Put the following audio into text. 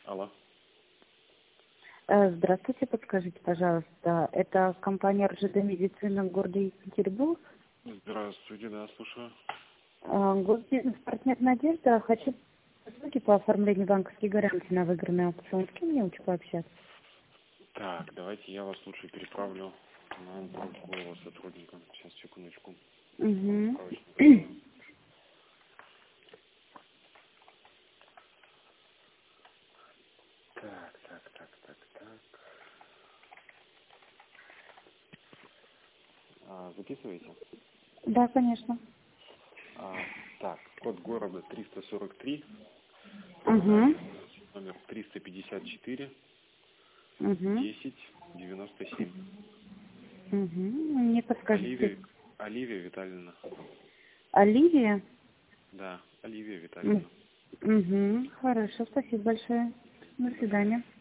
Алло. Здравствуйте, подскажите, пожалуйста, это компания РЖД Медицина в городе Екатеринбург? Здравствуйте, да, слушаю. Госбизнес-партнер Надежда. Хочу услуги по оформлению банковских гарантий на выигранный аукцион. С кем мне лучше пообщаться? Так, давайте я вас лучше переправлю на другого сотрудника. Сейчас, секундочку. Угу. Так. Записываете? Да, конечно. Так, код города 343, Угу. номер 354, Угу. 1097. Угу. Не подскажите. Оливия Витальевна. Оливия? Да, Оливия Витальевна. Угу. Хорошо, спасибо большое. До свидания.